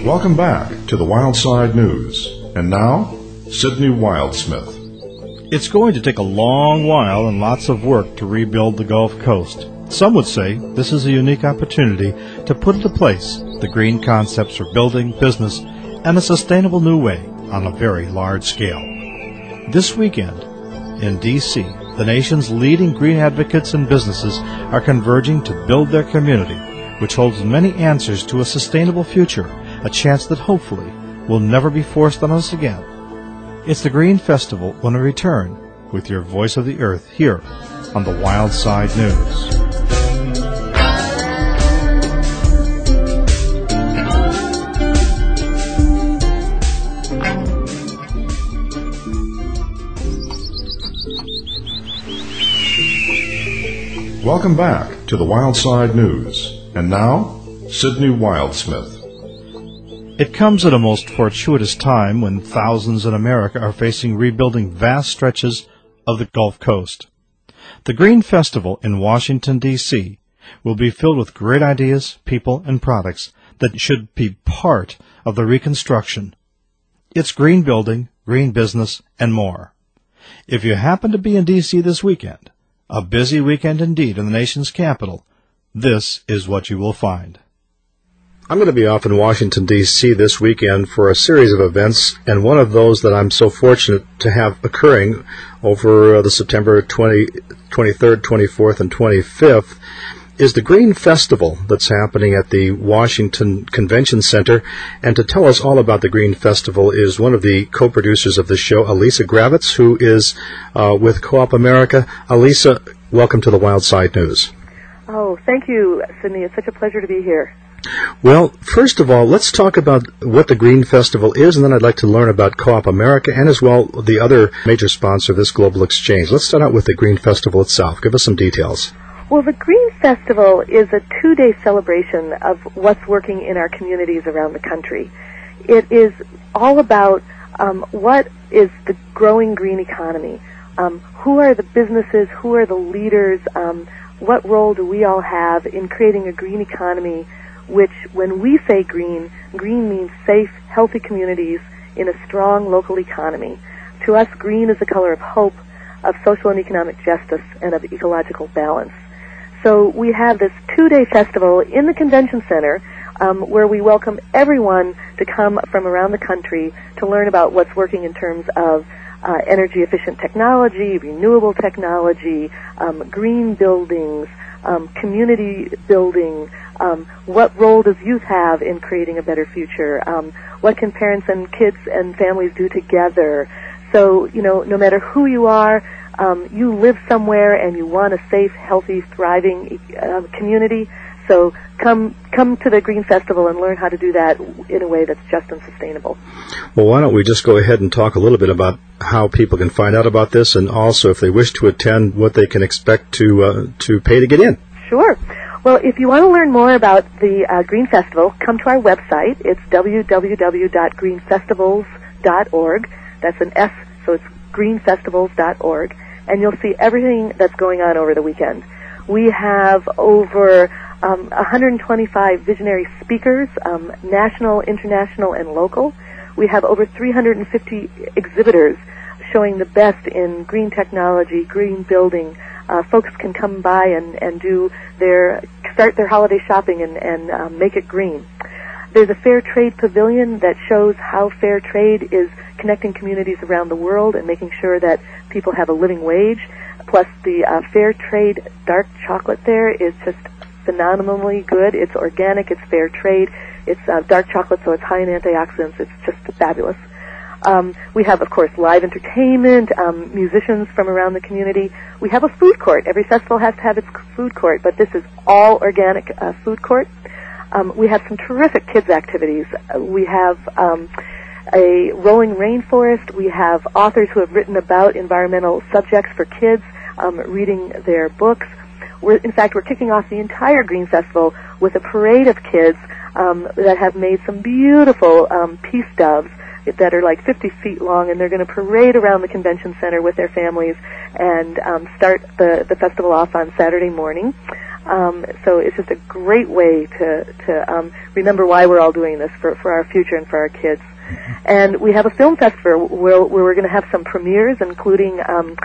Welcome back to the Wildside News. And now, Sydney Wildsmith. It's going to take a long while and lots of work to rebuild the Gulf Coast. Some would say this is a unique opportunity to put into place the green concepts for building, business, and a sustainable new way on a very large scale. This weekend, in D.C., the nation's leading green advocates and businesses are converging to build their community, which holds many answers to a sustainable future, a chance that hopefully will never be forced on us again. It's the Green Festival when we return with your Voice of the Earth here on the Wildside News. Welcome back to the Wildside News. And now, Sydney Wildsmith. It comes at a most fortuitous time when thousands in America are facing rebuilding vast stretches of the Gulf Coast. The Green Festival in Washington, D.C. will be filled with great ideas, people, and products that should be part of the reconstruction. It's green building, green business, and more. If you happen to be in D.C. this weekend, a busy weekend indeed in the nation's capital, this is what you will find. I'm going to be off in Washington, D.C. this weekend for a series of events, and one of those that I'm so fortunate to have occurring over the September 23rd, 24th, and 25th is the Green Festival that's happening at the Washington Convention Center. And to tell us all about the Green Festival is one of the co-producers of the show, Elisa Gravitz, who is with Co-op America. Elisa, welcome to the Wildside News. Oh, thank you, Sydney. It's such a pleasure to be here. Well, first of all, let's talk about what the Green Festival is, and then I'd like to learn about Co-op America and as well the other major sponsor of this global exchange. Let's start out with the Green Festival itself. Give us some details. Well, the Green Festival is a 2-day celebration of what's working in our communities around the country. It is all about what is the growing green economy, who are the businesses, who are the leaders, what role do we all have in creating a green economy, which, when we say green, green means safe, healthy communities in a strong local economy. To us, green is the color of hope, of social and economic justice, and of ecological balance. So we have this 2-day festival in the convention center where we welcome everyone to come from around the country to learn about what's working in terms of energy-efficient technology, renewable technology, green buildings, community building, what role does youth have in creating a better future, what can parents and kids and families do together. So, no matter who you are, you live somewhere and you want a safe, healthy, thriving community. So come to the Green Festival and learn how to do that in a way that's just and sustainable. Well, why don't we just go ahead and talk a little bit about how people can find out about this, and also, if they wish to attend, what they can expect to pay to get in. Sure. Well, if you want to learn more about the Green Festival, come to our website. It's www.greenfestivals.org. That's an S, so it's greenfestivals.org. And you'll see everything that's going on over the weekend. We have over 125 visionary speakers, national, international, and local. We have over 350 exhibitors showing the best in green technology, green building. Folks can come by and start their holiday shopping and make it green. There's a fair trade pavilion that shows how fair trade is connecting communities around the world and making sure that people have a living wage. Plus, the fair trade dark chocolate there is just phenomenally good. It's organic, it's fair trade, it's dark chocolate, so it's high in antioxidants. It's just fabulous. We have, of course, live entertainment, musicians from around the community. We have a food court. Every festival has to have its food court, but this is all organic food court. We have some terrific kids' activities. We have a rolling rainforest. We have authors who have written about environmental subjects for kids, reading their books. We're kicking off the entire Green Festival with a parade of kids that have made some beautiful peace doves that are like 50 feet long, and they're going to parade around the convention center with their families and start the festival off on Saturday morning. So it's just a great way to remember why we're all doing this for our future and for our kids. And we have a film festival where we're going to have some premieres, including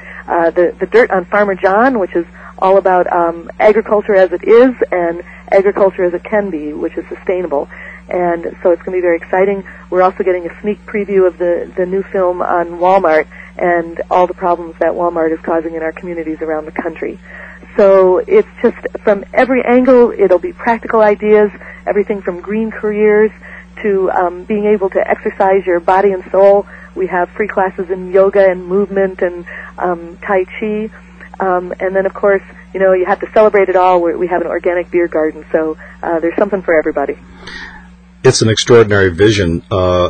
the Dirt on Farmer John, which is all about agriculture as it is and agriculture as it can be, which is sustainable. And so it's going to be very exciting. We're also getting a sneak preview of the new film on Walmart and all the problems that Walmart is causing in our communities around the country. So it's just from every angle, it'll be practical ideas, everything from green careers to being able to exercise your body and soul. We have free classes in yoga and movement and Tai Chi. And then, of course, you have to celebrate it all. We have an organic beer garden, so there's something for everybody. It's an extraordinary vision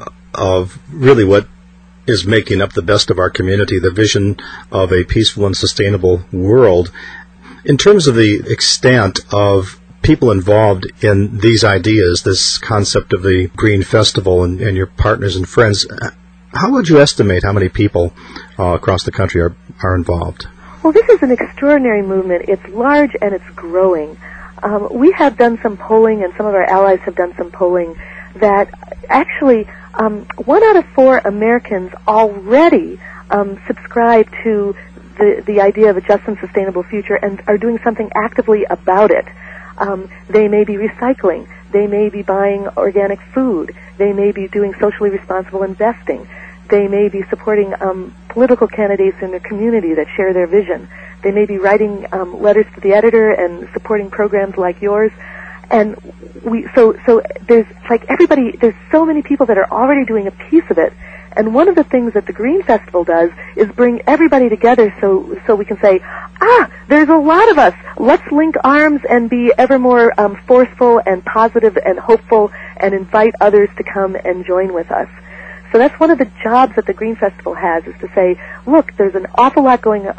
of really what is making up the best of our community, the vision of a peaceful and sustainable world. In terms of the extent of people involved in these ideas, this concept of the Green Festival and your partners and friends, how would you estimate how many people across the country are involved? Well, this is an extraordinary movement. It's large and it's growing. We have done some polling, and some of our allies have done some polling, that actually 1 out of 4 Americans already subscribe to the idea of a just and sustainable future and are doing something actively about it. They may be recycling. They may be buying organic food. They may be doing socially responsible investing. They may be supporting political candidates in their community that share their vision. They may be writing letters to the editor and supporting programs like yours. And so there's everybody, there's so many people that are already doing a piece of it. And one of the things that the Green Festival does is bring everybody together so we can say, there's a lot of us. Let's link arms and be ever more forceful and positive and hopeful and invite others to come and join with us. So that's one of the jobs that the Green Festival has, is to say, look, there's an awful lot going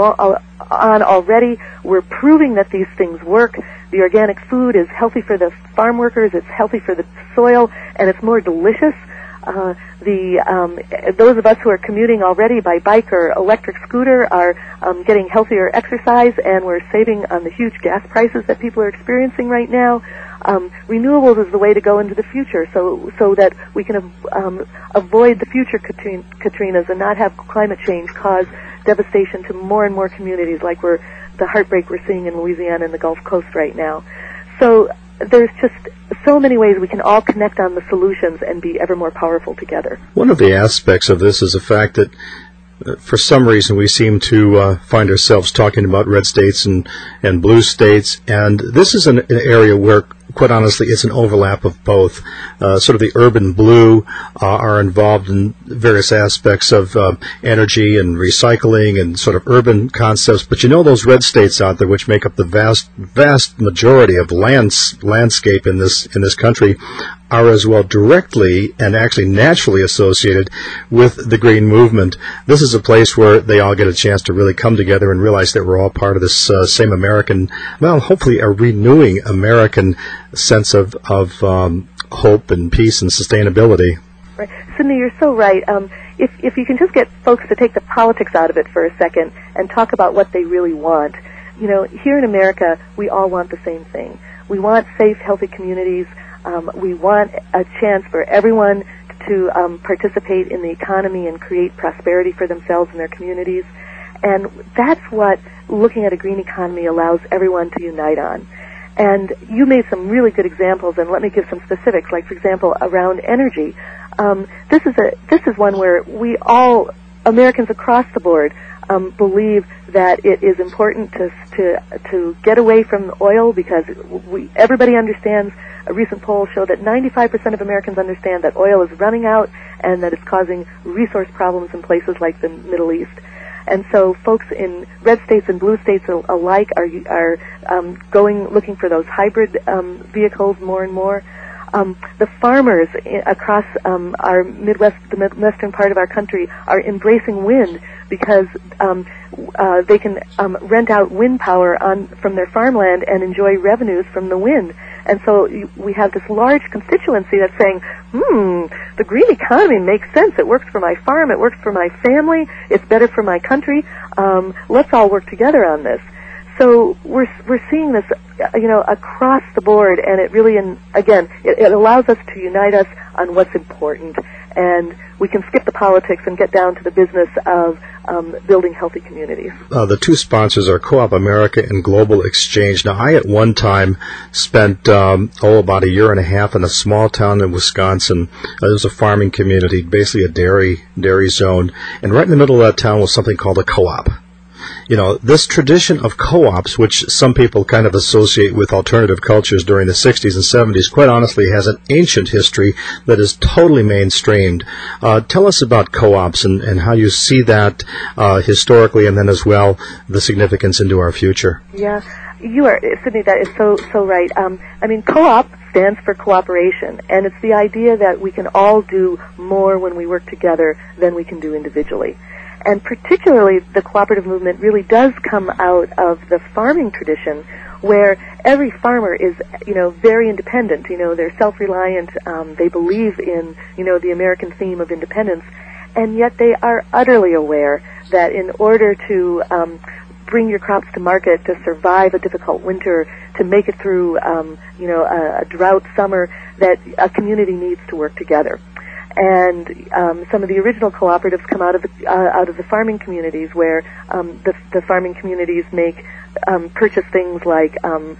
on already. We're proving that these things work. The organic food is healthy for the farm workers, it's healthy for the soil, and it's more delicious. Those of us who are commuting already by bike or electric scooter are getting healthier exercise, and we're saving on the huge gas prices that people are experiencing right now. Renewables is the way to go into the future, so that we can avoid the future Katrinas and not have climate change cause devastation to more and more communities, like the heartbreak we're seeing in Louisiana and the Gulf Coast right now. So there's just so many ways we can all connect on the solutions and be ever more powerful together. One of the aspects of this is the fact that for some reason we seem to find ourselves talking about red states and blue states, and this is an area where, quite honestly, it's an overlap of both. Sort of the urban blue are involved in various aspects of energy and recycling and sort of urban concepts, but those red states out there, which make up the vast majority of landscape in this country, are as well directly and actually naturally associated with the green movement. This is a place where they all get a chance to really come together and realize that we're all part of this same American, hopefully a renewing American sense of hope and peace and sustainability. Right. Sidney, you're so right. If you can just get folks to take the politics out of it for a second and talk about what they really want. Here in America, we all want the same thing. We want safe, healthy communities. We want a chance for everyone to participate in the economy and create prosperity for themselves and their communities. And that's what looking at a green economy allows everyone to unite on. And you made some really good examples, and let me give some specifics. Like, for example, around energy. This is one where we all, Americans across the board, believe that it is important to get away from oil, because everybody understands. A recent poll showed that 95% of Americans understand that oil is running out and that it's causing resource problems in places like the Middle East. And so folks in red states and blue states alike are looking for those hybrid vehicles more and more. The farmers across our the Midwestern part of our country are embracing wind, because they can rent out wind power from their farmland and enjoy revenues from the wind. And so we have this large constituency that's saying, the green economy makes sense. It works for my farm. It works for my family. It's better for my country. Let's all work together on this. So we're seeing this, across the board, and it really, it allows us to unite us on what's important, and we can skip the politics and get down to the business of building healthy communities. The two sponsors are Co-op America and Global Exchange. Now, I at one time spent about a year and a half in a small town in Wisconsin. It was a farming community, basically a dairy zone, and right in the middle of that town was something called a co-op. This tradition of co-ops, which some people kind of associate with alternative cultures during the 60s and 70s, quite honestly has an ancient history that is totally mainstreamed. Tell us about co-ops and how you see that historically, and then as well the significance into our future. Yeah, you are, Sydney, that is so right. Co-op stands for cooperation, and it's the idea that we can all do more when we work together than we can do individually. And particularly, the cooperative movement really does come out of the farming tradition, where every farmer is, very independent. They're self-reliant. They believe in, the American theme of independence, and yet they are utterly aware that in order to bring your crops to market, to survive a difficult winter, to make it through, a drought summer, that a community needs to work together. And some of the original cooperatives come out of the farming communities, where the farming communities purchase things like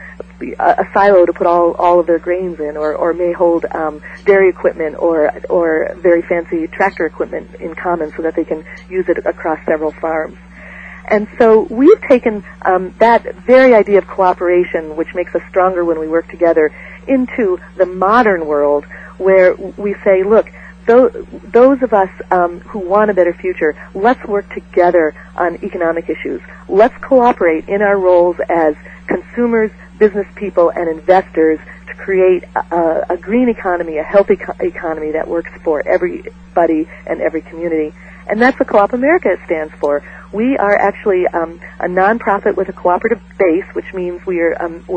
a silo to put all of their grains in, or may hold dairy equipment or very fancy tractor equipment in common, so that they can use it across several farms. And so we've taken that very idea of cooperation, which makes us stronger when we work together, into the modern world, where we say, look, those of us who want a better future, let's work together on economic issues. Let's cooperate in our roles as consumers, business people, and investors to create a green economy, a healthy economy that works for everybody and every community. And that's what Co-op America stands for. We are actually a nonprofit with a cooperative base, which means we're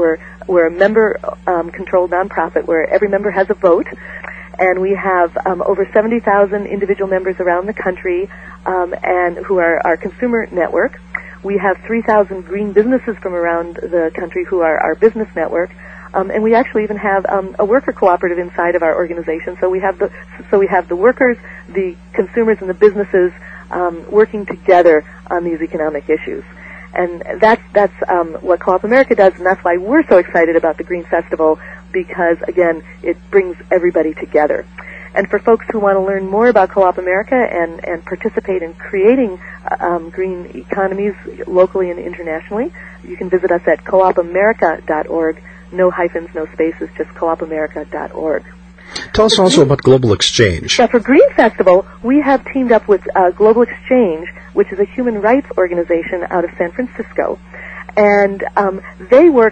a member-controlled nonprofit where every member has a vote. And we have over 70,000 individual members around the country, and who are our consumer network. We have 3,000 green businesses from around the country who are our business network, and we actually even have a worker cooperative inside of our organization. So we have the workers, the consumers, and the businesses working together on these economic issues. And that's what Co-op America does, and that's why we're so excited about the Green Festival, because, again, it brings everybody together. And for folks who want to learn more about Co-op America and participate in creating green economies locally and internationally, you can visit us at coopamerica.org. No hyphens, no spaces, just coopamerica.org. Tell us also about Global Exchange. Yeah, for Green Festival, we have teamed up with Global Exchange, which is a human rights organization out of San Francisco. And they work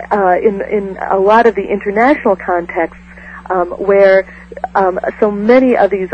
in a lot of the international contexts where so many of these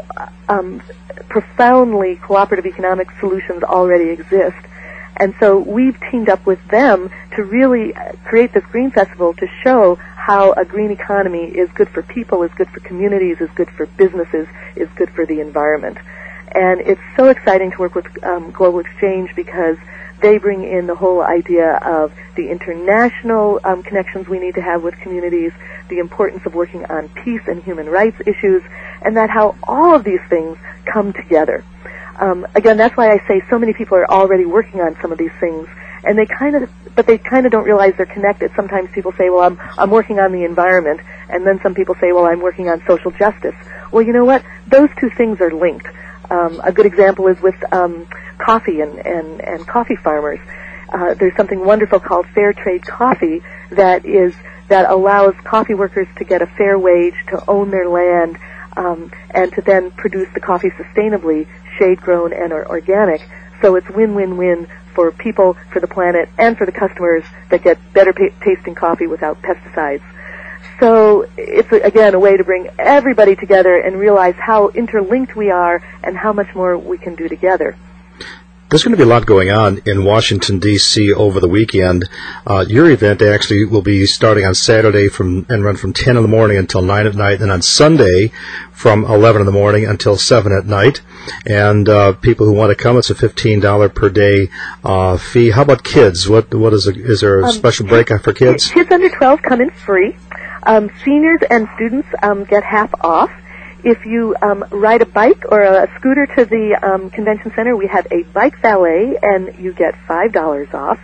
profoundly cooperative economic solutions already exist. And so we've teamed up with them to really create this Green Festival to show how a green economy is good for people, is good for communities, is good for businesses, is good for the environment. And it's so exciting to work with Global Exchange, because they bring in the whole idea of the international connections we need to have with communities, the importance of working on peace and human rights issues, and that how all of these things come together. Again, that's why I say so many people are already working on some of these things, and they kind of don't realize they're connected. Sometimes people say, well, I'm working on the environment, and then some people say, well, I'm working on social justice. Well, you know what? Those two things are linked. A good example is with coffee and coffee farmers. There's something wonderful called Fair Trade Coffee that allows coffee workers to get a fair wage, to own their land, and to then produce the coffee sustainably, shade-grown and organic. So it's win-win-win for people, for the planet, and for the customers that get better tasting coffee without pesticides. So it's, again, a way to bring everybody together and realize how interlinked we are and how much more we can do together. There's going to be a lot going on in Washington, D.C. over the weekend. Your event actually will be starting on Saturday and run from 10 in the morning until 9 at night, and on Sunday from 11 in the morning until 7 at night. And people who want to come, it's a $15 per day fee. How about kids? Is there a special breakout for kids? Kids under 12 come in free. Seniors and students get half off. If you ride a bike or a scooter to the convention center, we have a bike valet, and you get $5 off.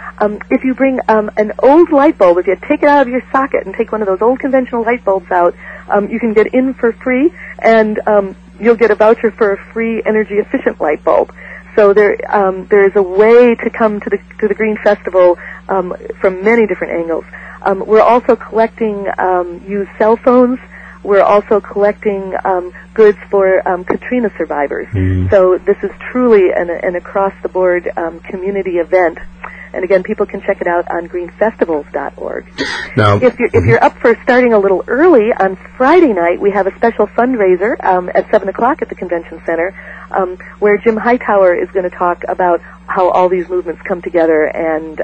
If you bring an old light bulb, if you take it out of your socket and take one of those old conventional light bulbs out, you can get in for free, and you'll get a voucher for a free energy-efficient light bulb. So there is a way to come to the Green Festival from many different angles. We're also collecting used cell phones. We're also collecting goods for Katrina survivors. So this is truly an across-the-board community event. And again, people can check it out on greenfestivals.org. Now, if you're up for starting a little early, on Friday night we have a special fundraiser at 7 o'clock at the Convention Center, where Jim Hightower is going to talk about how all these movements come together and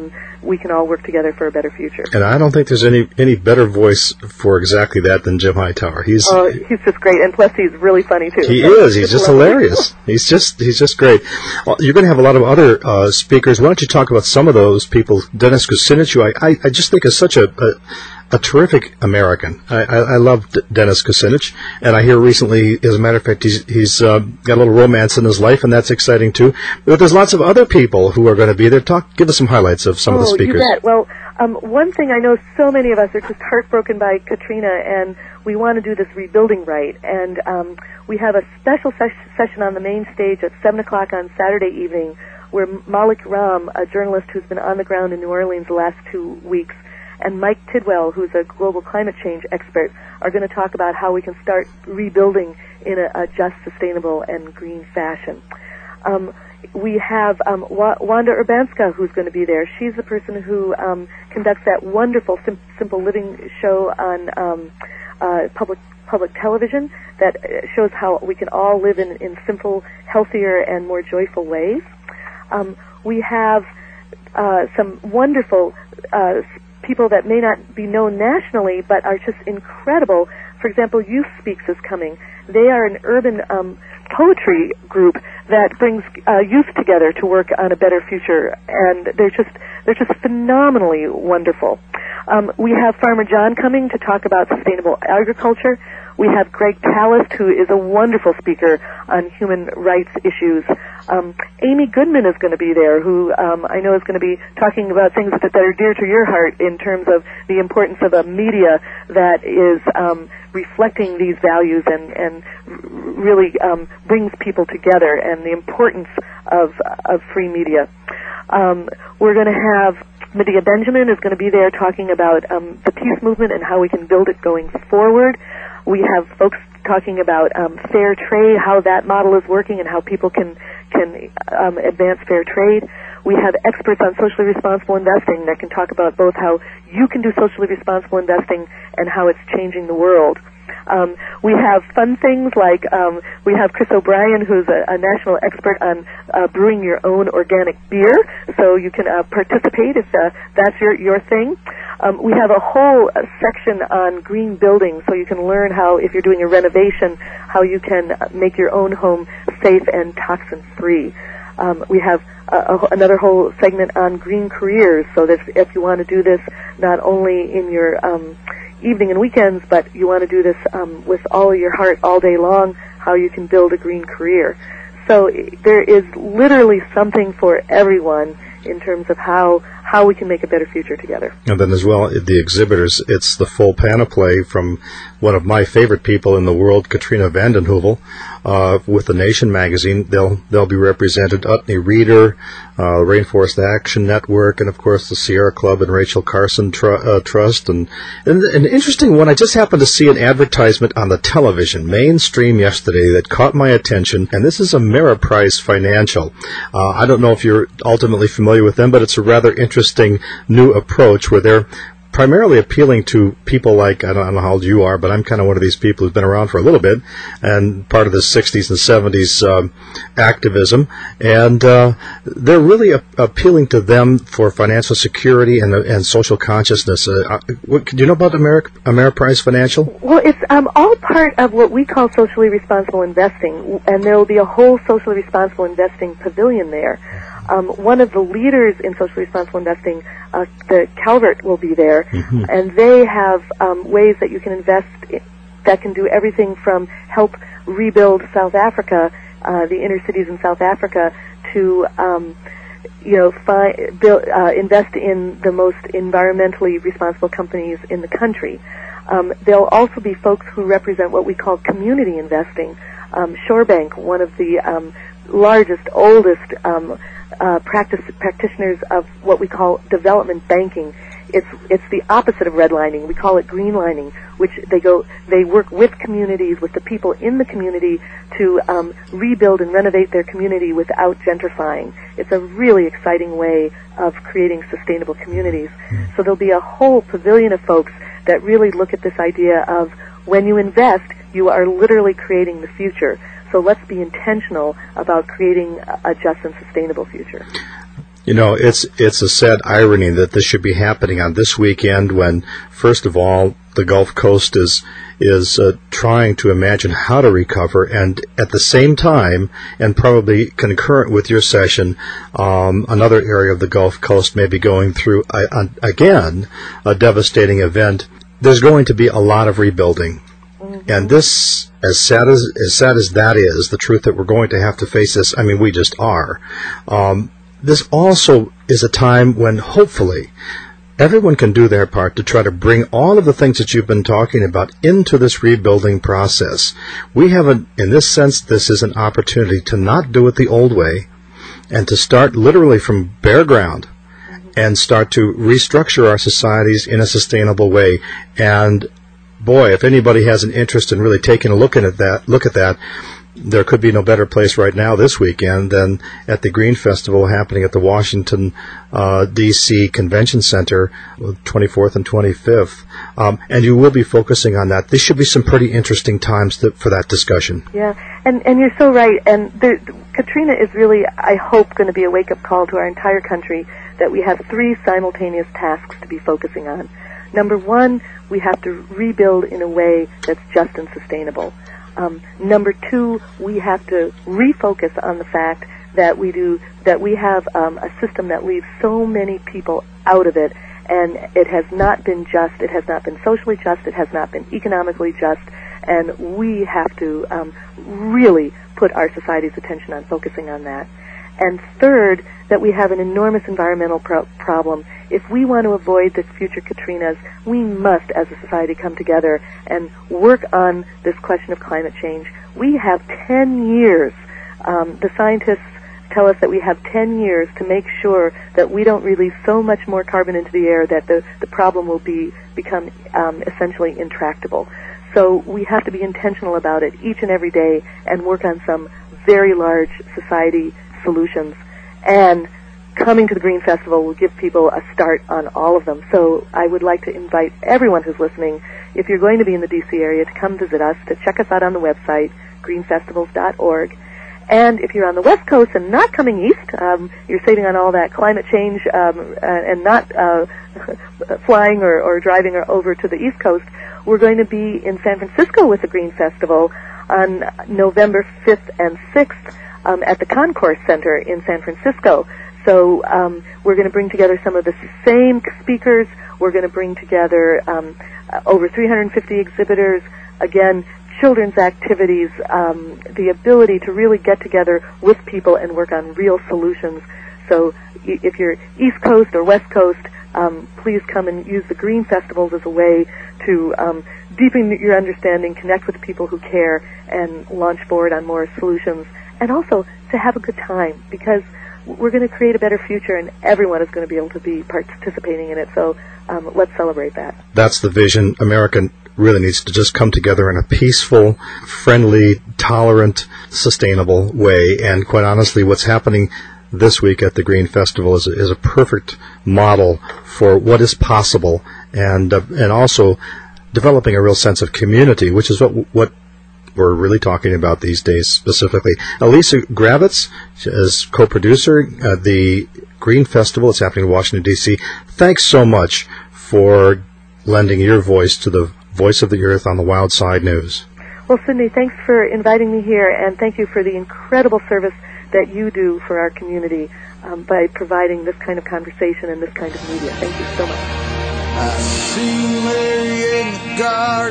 we can all work together for a better future. And I don't think there's any better voice for exactly that than Jim Hightower. He's just great, and plus he's really funny too. He is. He's just hilarious. He's just great. Well, you're going to have a lot of other speakers. Why don't you talk about some of those people? Dennis Kucinich, who I just think is such a terrific American. I love Dennis Kucinich, and I hear recently, as a matter of fact, he's got a little romance in his life, and that's exciting too. But there's lots of other people who are going to be there. Give us some highlights of some of the speakers. You bet. Well, one thing I know, so many of us are just heartbroken by Katrina, and we want to do this rebuilding right. And we have a special session on the main stage at 7 o'clock on Saturday evening, where Malik Ram, a journalist who's been on the ground in New Orleans the last 2 weeks, and Mike Tidwell, who's a global climate change expert, are going to talk about how we can start rebuilding in a just, sustainable, and green fashion. We have Wanda Urbanska, who's going to be there. She's the person who conducts that wonderful Simple Living show on public television that shows how we can all live in simple, healthier, and more joyful ways. We have some wonderful people that may not be known nationally but are just incredible. For example, Youth Speaks is coming. They are an urban poetry group that brings youth together to work on a better future, and they're just phenomenally wonderful. We have Farmer John coming to talk about sustainable agriculture. We have Greg Talist, who is a wonderful speaker on human rights issues. Amy Goodman is going to be there, who I know is going to be talking about things that are dear to your heart in terms of the importance of a media that is reflecting these values and really brings people together, and the importance of free media. We're going to have Medea Benjamin is going to be there talking about the peace movement and how we can build it going forward. We have folks talking about fair trade, how that model is working, and how people can advance fair trade. We have experts on socially responsible investing that can talk about both how you can do socially responsible investing and how it's changing the world. We have fun things like we have Chris O'Brien, who's a national expert on brewing your own organic beer, so you can participate if that's your thing. We have a whole section on green buildings, so you can learn how, if you're doing a renovation, how you can make your own home safe and toxin-free. We have another whole segment on green careers, so that if you want to do this not only in your evening and weekends, but you want to do this with all of your heart all day long, how you can build a green career. So there is literally something for everyone in terms of how we can make a better future together. And then as well, the exhibitors, it's the full panoply from one of my favorite people in the world, Katrina vanden Heuvel, with The Nation magazine. They'll be represented, Utney Reader, Rainforest Action Network, and of course the Sierra Club and Rachel Carson Trust. And an interesting one, I just happened to see an advertisement on the television, mainstream yesterday, that caught my attention, and this is Ameriprise Financial. I don't know if you're ultimately familiar with them, but it's a rather interesting new approach where they're primarily appealing to people like, I don't know how old you are, but I'm kind of one of these people who's been around for a little bit and part of the 60s and 70s activism. And they're really appealing to them for financial security and social consciousness. Do you know about Ameriprise Financial? Well, it's all part of what we call socially responsible investing, and there will be a whole socially responsible investing pavilion there. One of the leaders in socially responsible investing, the Calvert, will be there, and they have ways that you can invest that can do everything from help rebuild South Africa, the inner cities in South Africa, to invest in the most environmentally responsible companies in the country. There'll also be folks who represent what we call community investing. Shorebank, one of the largest, oldest practitioners of what we call development banking. It's the opposite of redlining. We call it greenlining, which they work with communities, with the people in the community to rebuild and renovate their community without gentrifying. It's a really exciting way of creating sustainable communities. So there'll be a whole pavilion of folks that really look at this idea of when you invest, you are literally creating the future. So let's be intentional about creating a just and sustainable future. You know, it's a sad irony that this should be happening on this weekend when, first of all, the Gulf Coast is trying to imagine how to recover, and at the same time, and probably concurrent with your session, another area of the Gulf Coast may be going through, again, a devastating event. There's going to be a lot of rebuilding. And this, as sad as that is, the truth that we're going to have to face this, I mean, we just are. This also is a time when, hopefully, everyone can do their part to try to bring all of the things that you've been talking about into this rebuilding process. In this sense, this is an opportunity to not do it the old way and to start literally from bare ground and start to restructure our societies in a sustainable way. And boy, if anybody has an interest in really taking a look at that, there could be no better place right now this weekend than at the Green Festival happening at the Washington, D.C. Convention Center, 24th and 25th. And you will be focusing on that. These should be some pretty interesting times for that discussion. Yeah, and you're so right. And Katrina is really, I hope, going to be a wake-up call to our entire country that we have three simultaneous tasks to be focusing on. Number one, we have to rebuild in a way that's just and sustainable. Number two, we have to refocus on the fact that we have a system that leaves so many people out of it, and it has not been just, it has not been socially just, it has not been economically just, and we have to really put our society's attention on focusing on that. And third, that we have an enormous environmental problem. If we want to avoid the future Katrinas, we must, as a society, come together and work on this question of climate change. We have 10 years. The scientists tell us that we have 10 years to make sure that we don't release so much more carbon into the air that the problem will become essentially intractable. So we have to be intentional about it each and every day and work on some very large society solutions. And coming to the Green Festival will give people a start on all of them. So I would like to invite everyone who's listening, if you're going to be in the D.C. area, to come visit us, to check us out on the website, greenfestivals.org. And if you're on the West Coast and not coming east, you're saving on all that climate change and not flying or driving over to the East Coast, we're going to be in San Francisco with the Green Festival on November 5th and 6th at the Concourse Center in San Francisco. So we're going to bring together some of the same speakers. We're going to bring together over 350 exhibitors. Again, children's activities, the ability to really get together with people and work on real solutions. So if you're East Coast or West Coast, please come and use the Green Festivals as a way to deepen your understanding, connect with people who care, and launch forward on more solutions. And also to have a good time, because we're going to create a better future, and everyone is going to be able to be participating in it. So let's celebrate that. That's the vision. America really needs to just come together in a peaceful, friendly, tolerant, sustainable way. And quite honestly, what's happening this week at the Green Festival is a perfect model for what is possible and also developing a real sense of community, which is what we're really talking about these days specifically. Elisa Gravitz is co-producer at the Green Festival. It's happening in Washington, D.C. Thanks so much for lending your voice to the Voice of the Earth on the Wild Side News. Well, Sidney, thanks for inviting me here, and thank you for the incredible service that you do for our community by providing this kind of conversation and this kind of media. Thank you so much. I see Mary in the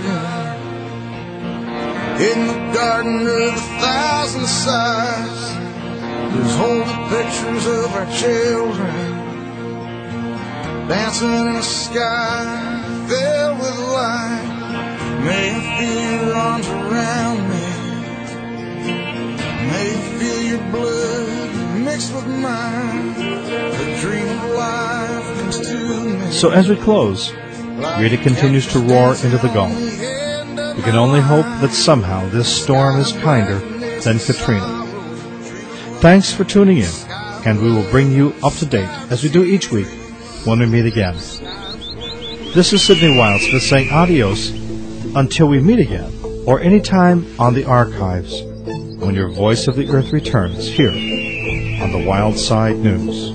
garden of 1,000 sighs. There's holy pictures of our children dancing in a sky filled with light. May I feel your arms around me. May I feel your blood mixed with mine. The dream of life comes to me. So as we close, Rita continues to roar into the Gulf. We can only hope that somehow this storm is kinder than Katrina. Thanks for tuning in, and we will bring you up to date, as we do each week, when we meet again. This is Sidney Wildsmith saying adios until we meet again, or any time on the archives, when your Voice of the Earth returns here on the Wild Side News.